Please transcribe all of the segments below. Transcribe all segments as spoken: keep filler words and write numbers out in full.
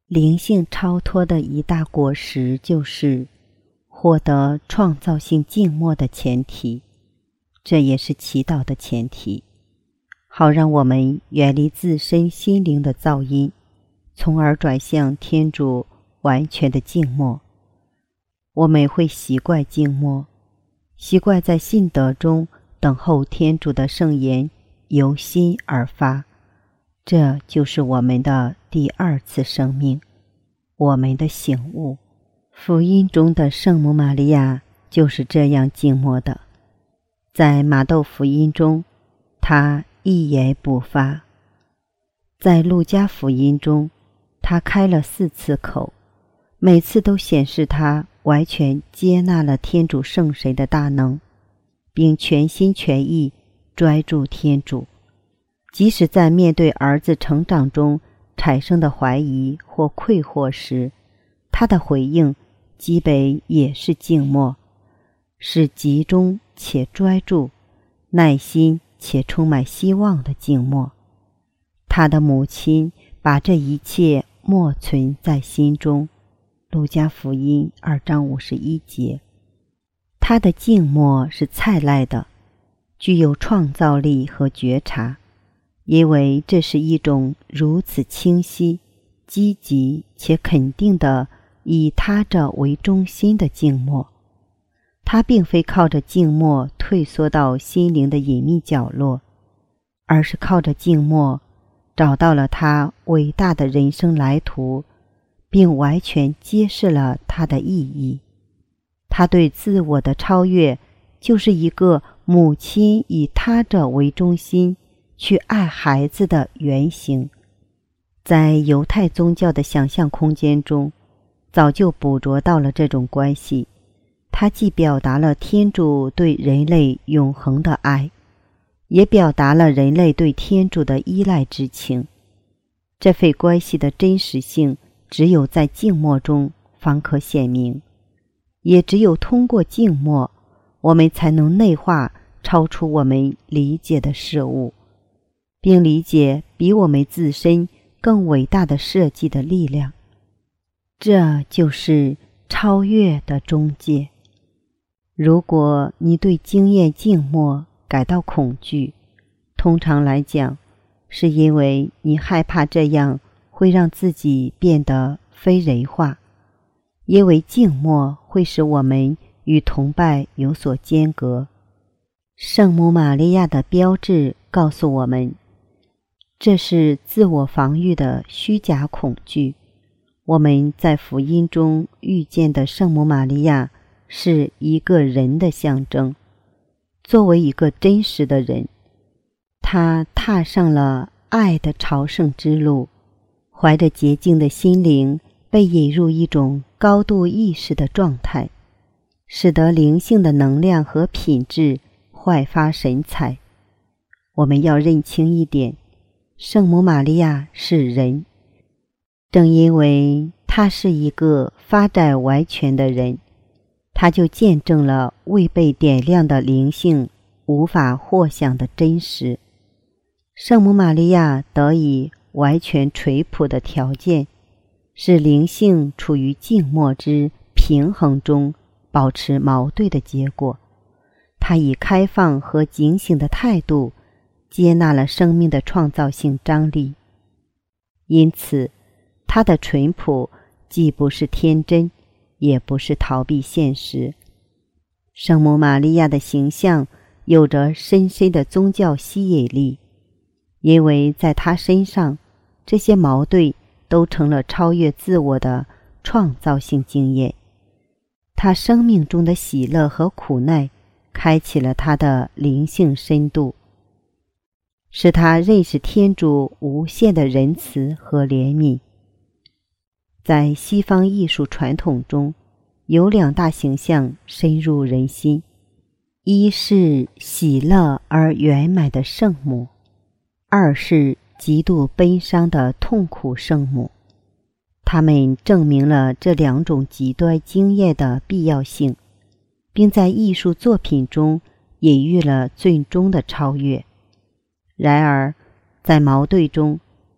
灵性超脱的一大果实就是获得创造性静默的前提，这也是祈祷的前提，好让我们远离自身心灵的噪音，从而转向天主完全的静默。我们会习惯静默，习惯在信德中等候天主的圣言由心而发，这就是我们的第二次生命，我们的醒悟。福音中的圣母玛利亚就是这样静默的。在马窦福音中，她一言不发；在路加福音中，她开了四次口，每次都显示她完全接纳了天主圣神的大能，并全心全意专注天主。即使在面对儿子成长中产生的怀疑或困惑时，他的回应基本也是静默，是集中且专注、耐心且充满希望的静默。他的母亲把这一切默存在心中，路加福音二章五十一节。他的静默是灿烂的，具有创造力和觉察，因为这是一种如此清晰、积极且肯定的以他者为中心的静默。他并非靠着静默退缩到心灵的隐秘角落，而是靠着静默找到了他伟大的人生来途，并完全揭示了它的意义。他对自我的超越就是一个母亲以他者为中心去爱孩子的原型。在犹太宗教的想象空间中，早就捕捉到了这种关系。它既表达了天主对人类永恒的爱，也表达了人类对天主的依赖之情。这份关系的真实性只有在静默中方可显明，也只有通过静默，我们才能内化超出我们理解的事物，并理解比我们自身更伟大的设计的力量。这就是超越的中介。如果你对经验静默感到恐惧，通常来讲，是因为你害怕这样会让自己变得非人化，因为静默会使我们与同伴有所间隔。圣母玛利亚的标志告诉我们，这是自我防御的虚假恐惧。我们在福音中遇见的圣母玛利亚是一个人的象征。作为一个真实的人，他踏上了爱的朝圣之路，怀着洁净的心灵被引入一种高度意识的状态，使得灵性的能量和品质焕发神采。我们要认清一点，圣母玛利亚是人，正因为她是一个发展完全的人，她就见证了未被点亮的灵性无法获享的真实。圣母玛利亚得以完全垂朴的条件，是灵性处于静默之平衡中保持矛盾的结果。她以开放和警醒的态度接纳了生命的创造性张力，因此她的淳朴既不是天真，也不是逃避现实。圣母玛利亚的形象有着深深的宗教吸引力，因为在她身上，这些矛盾都成了超越自我的创造性经验。她生命中的喜乐和苦难开启了她的灵性深度，使她认识天主无限的仁慈和怜悯。在西方艺术传统中，有两大形象深入人心，一是喜乐而圆满的圣母，二是极度悲伤的痛苦圣母。他们证明了这两种极端经验的必要性，并在艺术作品中隐喻了最终的超越。然而，在矛盾中，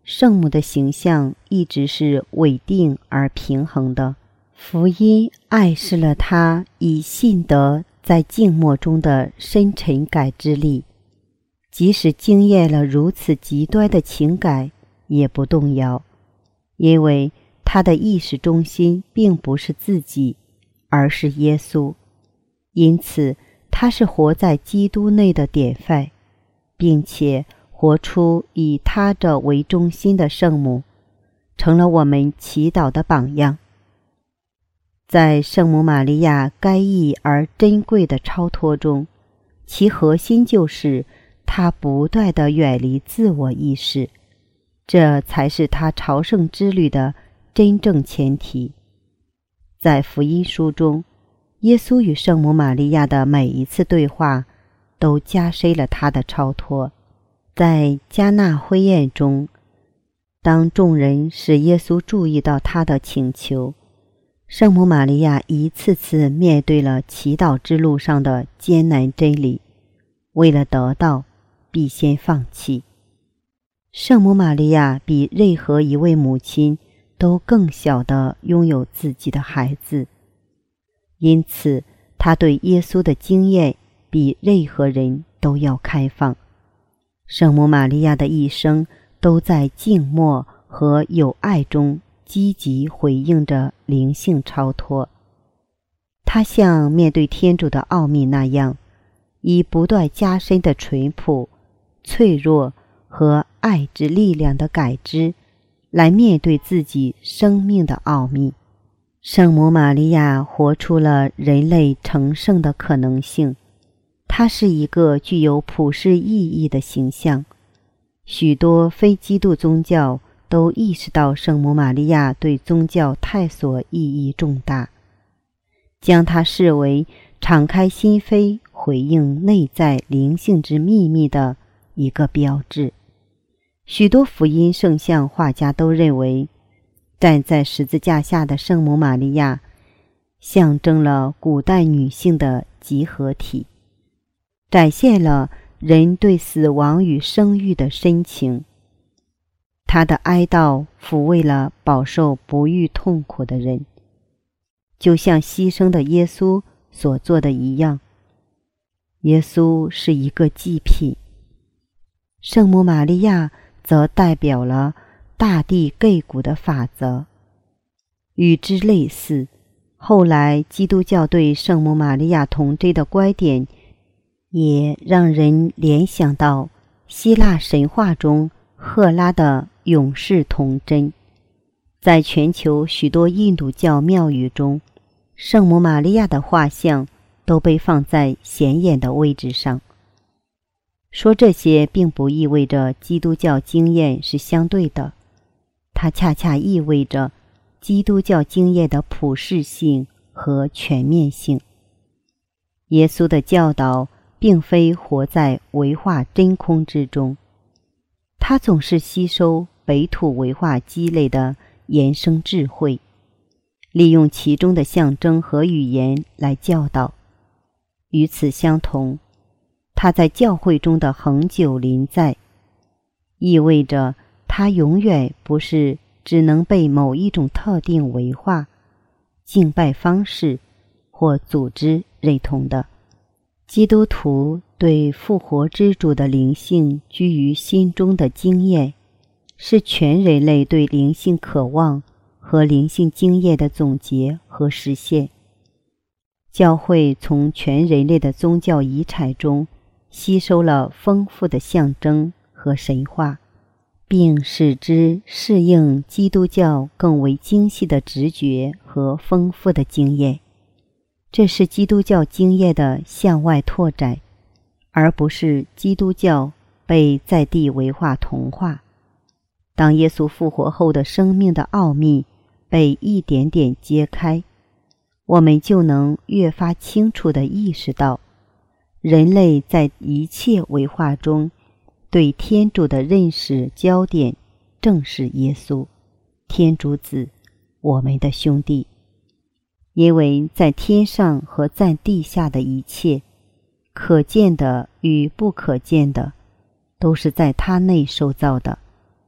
圣母的形象一直是稳定而平衡的。福音暗示了他以信德在静默中的深沉感知力，即使经验了如此极端的情感也不动摇，因为他的意识中心并不是自己，而是耶稣。因此他是活在基督内的典范，并且活出以他者为中心的圣母，成了我们祈祷的榜样。在圣母玛利亚该义而珍贵的超脱中，其核心就是她不断地远离自我意识，这才是她朝圣之旅的真正前提。在福音书中，耶稣与圣母玛利亚的每一次对话都加深了他的超脱。在迦纳婚宴中，当众人使耶稣注意到他的请求，圣母玛利亚一次次面对了祈祷之路上的艰难真理，为了得到，必先放弃。圣母玛利亚比任何一位母亲都更晓得拥有自己的孩子，因此她对耶稣的经验比任何人都要开放。圣母玛利亚的一生都在静默和有爱中积极回应着灵性超脱。她像面对天主的奥秘那样，以不断加深的淳朴、脆弱和爱之力量的感知来面对自己生命的奥秘。圣母玛利亚活出了人类成圣的可能性，她是一个具有普世意义的形象。许多非基督宗教都意识到圣母玛利亚对宗教探索意义重大，将她视为敞开心扉回应内在灵性之秘密的一个标志。许多福音圣像画家都认为，站在十字架下的圣母玛利亚象征了古代女性的集合体，展现了人对死亡与生育的深情。她的哀悼抚慰了饱受不育痛苦的人，就像牺牲的耶稣所做的一样。耶稣是一个祭品，圣母玛利亚则代表了大地亘古的法则。与之类似，后来基督教对圣母玛利亚童贞的观点也让人联想到希腊神话中赫拉的勇士童贞。在全球许多印度教庙宇中，圣母玛利亚的画像都被放在显眼的位置上。说这些并不意味着基督教经验是相对的，它恰恰意味着基督教经验的普适性和全面性。耶稣的教导并非活在唯化真空之中，他总是吸收北土文化积累的衍生智慧，利用其中的象征和语言来教导。与此相同，他在教会中的恒久临在，意味着他永远不是只能被某一种特定文化、敬拜方式或组织认同的。基督徒对复活之主的灵性居于心中的经验，是全人类对灵性渴望和灵性经验的总结和实现。教会从全人类的宗教遗产中吸收了丰富的象征和神话，并使之适应基督教更为精细的直觉和丰富的经验。这是基督教经验的向外拓展，而不是基督教被在地文化同化。当耶稣复活后的生命的奥秘被一点点揭开，我们就能越发清楚地意识到，人类在一切文化中对天主的认识焦点正是耶稣，天主子，我们的兄弟。因为在天上和在地下的一切，可见的与不可见的，都是在他内受造的。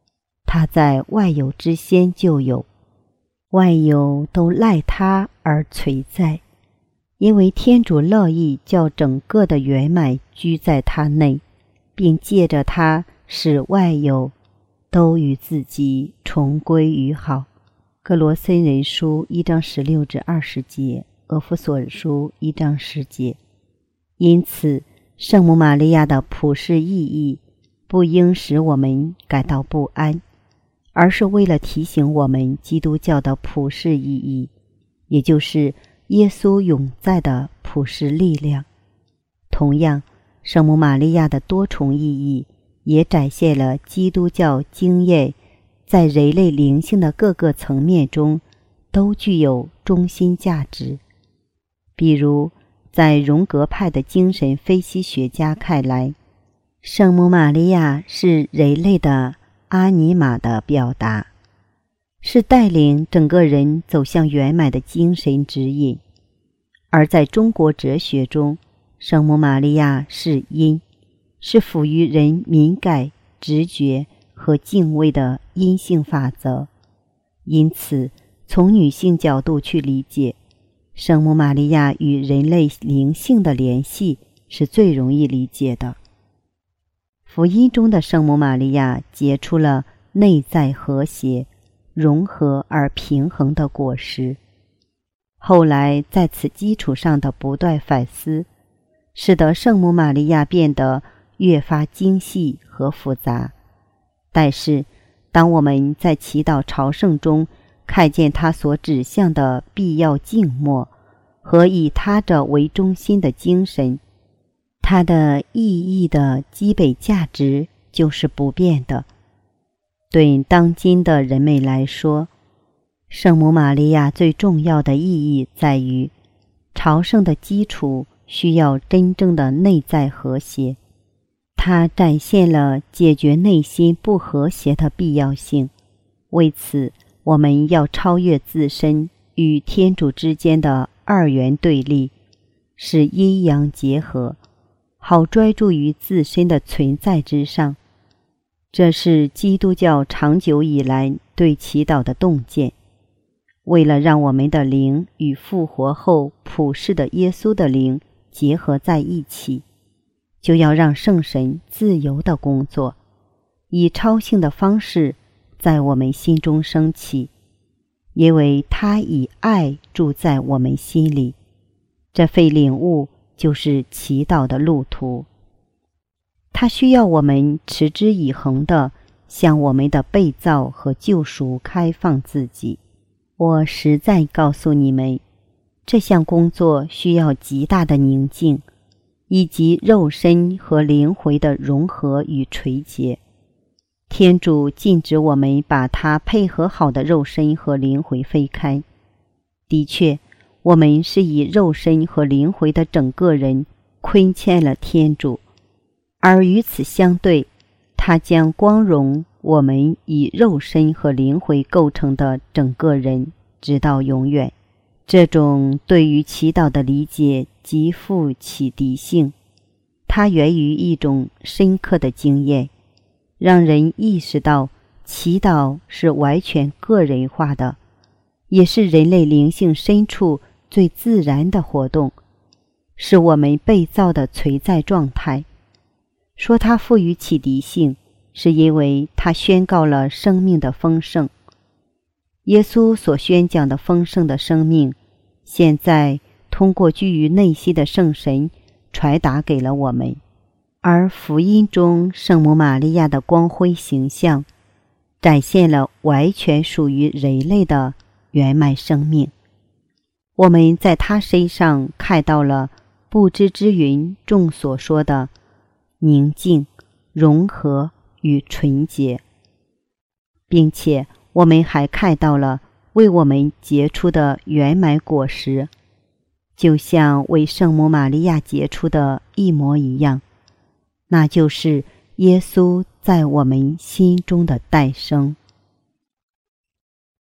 他在万有之先就有，万有都赖他而存在，因为天主乐意叫整个的圆满居在他内，并借着他使万有都与自己重归于好。哥罗森人书一章十六至二十节，俄弗所书一章十节。因此，圣母玛利亚的普世意义不应使我们感到不安，而是为了提醒我们基督教的普世意义，也就是耶稣永在的普世力量。同样，圣母玛利亚的多重意义也展现了基督教经验在人类灵性的各个层面中都具有中心价值。比如，在荣格派的精神分析学家看来，圣母玛利亚是人类的阿尼玛的表达，是带领整个人走向圆满的精神指引。而在中国哲学中，圣母玛利亚是阴，是赋予人敏感、直觉和敬畏的阴性法则。因此，从女性角度去理解，圣母玛利亚与人类灵性的联系是最容易理解的。福音中的圣母玛利亚结出了内在和谐、融合而平衡的果实。后来在此基础上的不断反思，使得圣母玛利亚变得越发精细和复杂。但是，当我们在祈祷朝圣中看见它所指向的必要静默和以他者为中心的精神，它的意义的基本价值就是不变的。对当今的人们来说，圣母玛利亚最重要的意义在于，朝圣的基础需要真正的内在和谐。它展现了解决内心不和谐的必要性。为此，我们要超越自身与天主之间的二元对立，使阴阳结合，好专注于自身的存在之上。这是基督教长久以来对祈祷的洞见。为了让我们的灵与复活后普世的耶稣的灵结合在一起，就要让圣神自由地工作，以超性的方式在我们心中升起，因为他以爱住在我们心里。这份领悟就是祈祷的路途。它需要我们持之以恒地向我们的被造和救赎开放自己。我实在告诉你们，这项工作需要极大的宁静，以及肉身和灵魂的融合与垂结。天主禁止我们把它配合好的肉身和灵魂分开。的确，我们是以肉身和灵魂的整个人亏欠了天主，而与此相对，他将光荣我们以肉身和灵魂构成的整个人，直到永远。这种对于祈祷的理解极富启迪性，它源于一种深刻的经验，让人意识到祈祷是完全个人化的，也是人类灵性深处最自然的活动，是我们被造的存在状态。说它富于启迪性，是因为它宣告了生命的丰盛。耶稣所宣讲的丰盛的生命，现在通过居于内心的圣神传达给了我们。而福音中圣母玛利亚的光辉形象，展现了完全属于人类的圆满生命。我们在她身上看到了不知之云众所说的宁静、融合与纯洁，并且我们还看到了为我们结出的圆满果实，就像为圣母玛利亚结出的一模一样，那就是耶稣在我们心中的诞生。